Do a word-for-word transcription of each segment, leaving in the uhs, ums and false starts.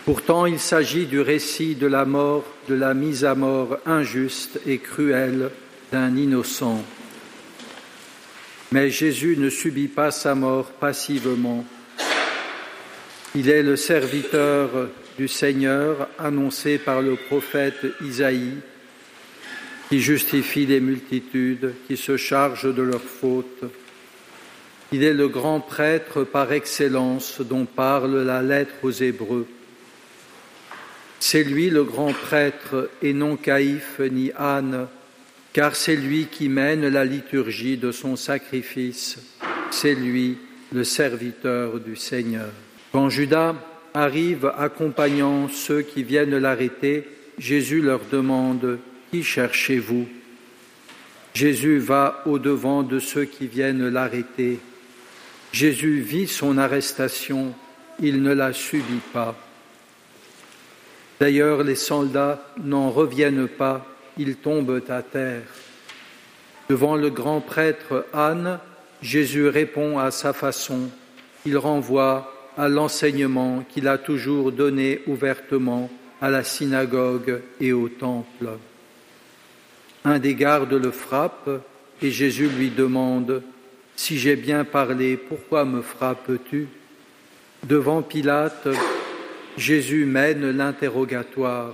Pourtant, il s'agit du récit de la mort, de la mise à mort injuste et cruelle d'un innocent. Mais Jésus ne subit pas sa mort passivement. Il est le serviteur du Seigneur annoncé par le prophète Isaïe, qui justifie les multitudes, qui se charge de leurs fautes. Il est le grand prêtre par excellence dont parle la lettre aux Hébreux. C'est lui le grand prêtre et non Caïphe ni Anne, car c'est lui qui mène la liturgie de son sacrifice. C'est lui le serviteur du Seigneur. Quand Judas arrive accompagnant ceux qui viennent l'arrêter, Jésus leur demande « Qui cherchez-vous » Jésus va au-devant de ceux qui viennent l'arrêter. Jésus vit son arrestation, il ne la subit pas. D'ailleurs, les soldats n'en reviennent pas, ils tombent à terre. Devant le grand prêtre Anne, Jésus répond à sa façon. Il renvoie à l'enseignement qu'il a toujours donné ouvertement à la synagogue et au temple. Un des gardes le frappe et Jésus lui demande « Si j'ai bien parlé, pourquoi me frappes-tu » Devant Pilate, Jésus mène l'interrogatoire.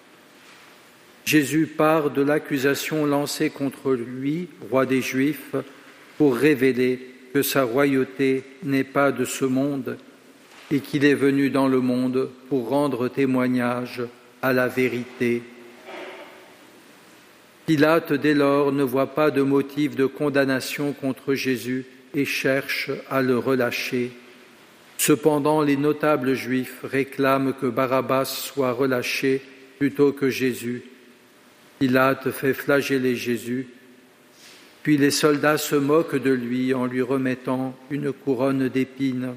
Jésus part de l'accusation lancée contre lui, roi des Juifs, pour révéler que sa royauté n'est pas de ce monde et qu'il est venu dans le monde pour rendre témoignage à la vérité. Pilate, dès lors, ne voit pas de motif de condamnation contre Jésus et cherche à le relâcher. Cependant, les notables juifs réclament que Barabbas soit relâché plutôt que Jésus. Pilate fait flageller Jésus, puis les soldats se moquent de lui en lui remettant une couronne d'épines.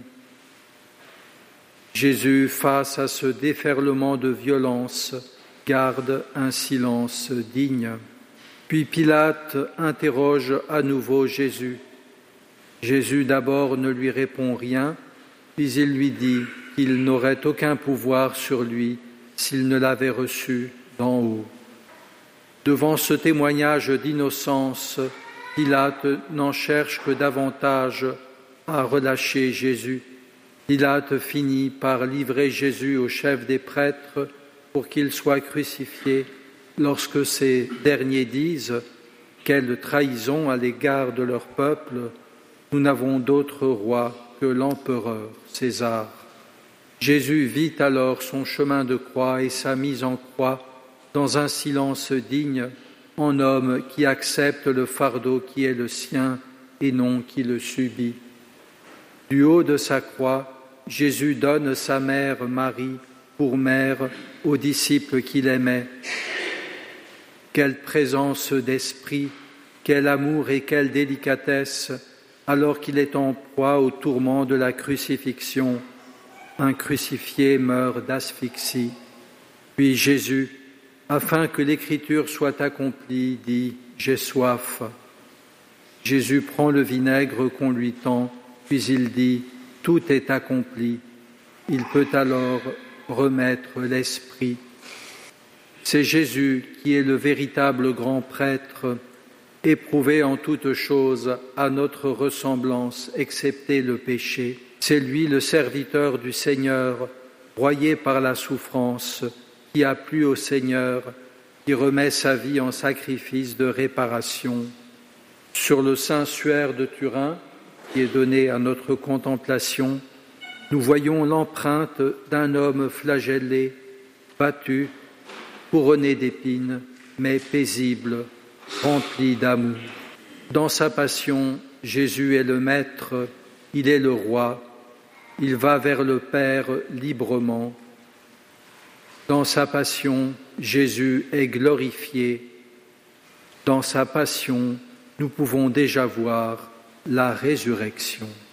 Jésus, face à ce déferlement de violence, garde un silence digne. Puis Pilate interroge à nouveau Jésus. Jésus d'abord ne lui répond rien, puis il lui dit qu'il n'aurait aucun pouvoir sur lui s'il ne l'avait reçu d'en haut. Devant ce témoignage d'innocence, Pilate n'en cherche que davantage à relâcher Jésus. Pilate finit par livrer Jésus au chef des prêtres pour qu'il soit crucifié lorsque ces derniers disent « Quelle trahison à l'égard de leur peuple, nous n'avons d'autre roi que l'empereur César. » Jésus vit alors son chemin de croix et sa mise en croix dans un silence digne, en homme qui accepte le fardeau qui est le sien et non qui le subit. Du haut de sa croix, Jésus donne sa mère Marie pour mère aux disciples qu'il aimait. Quelle présence d'esprit, quel amour et quelle délicatesse, alors qu'il est en proie au tourment de la crucifixion. Un crucifié meurt d'asphyxie. Puis Jésus, afin que l'Écriture soit accomplie, dit « J'ai soif ». Jésus prend le vinaigre qu'on lui tend, puis il dit « Tout est accompli ». Il peut alors remettre l'esprit. C'est Jésus qui est le véritable grand prêtre, éprouvé en toutes choses à notre ressemblance, excepté le péché. C'est lui le serviteur du Seigneur, broyé par la souffrance, qui a plu au Seigneur, qui remet sa vie en sacrifice de réparation. Sur le saint suaire de Turin, qui est donné à notre contemplation, nous voyons l'empreinte d'un homme flagellé, battu, couronné d'épines, mais paisible, rempli d'amour. Dans sa passion, Jésus est le Maître, il est le Roi, il va vers le Père librement. Dans sa passion, Jésus est glorifié. Dans sa passion, nous pouvons déjà voir la résurrection.